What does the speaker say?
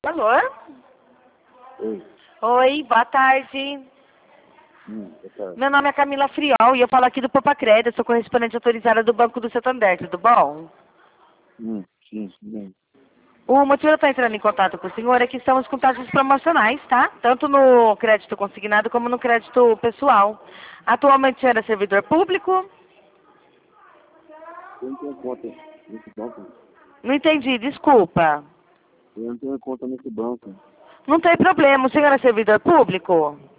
Alô? Oi. Oi, boa tarde. Boa tarde. Meu nome é Camila Friol e eu falo aqui do Popacred, eu sou correspondente autorizada do Banco do Santander, tudo bom? Sim, bem. O motivo de eu estar entrando em contato com o senhor é que estamos com taxas promocionais, tá? Tanto no crédito consignado como no crédito pessoal. Atualmente o senhor é servidor público? Eu não tenho conta nesse banco. Não entendi, desculpa. Eu não tenho conta nesse banco. Não tem problema, o senhor é servidor público?